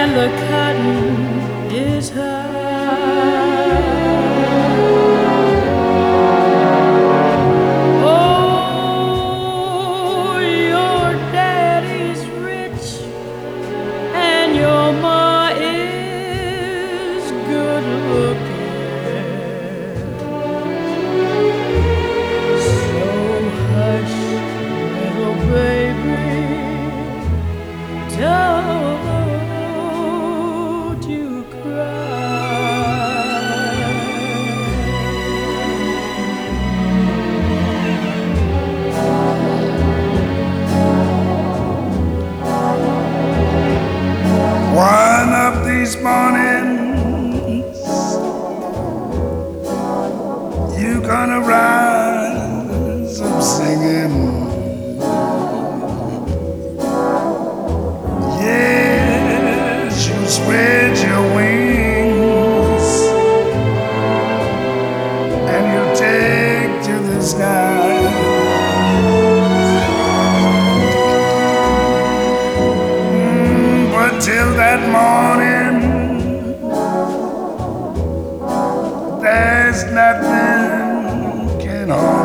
and the cotton is high. Oh, your daddy's rich and your ma is good looking. So hush, little baby, don't you cry. One of these mornings you gonna rise up singing. Yes, you spread your wings and you take to the sky. But till that morning, there's nothing can hold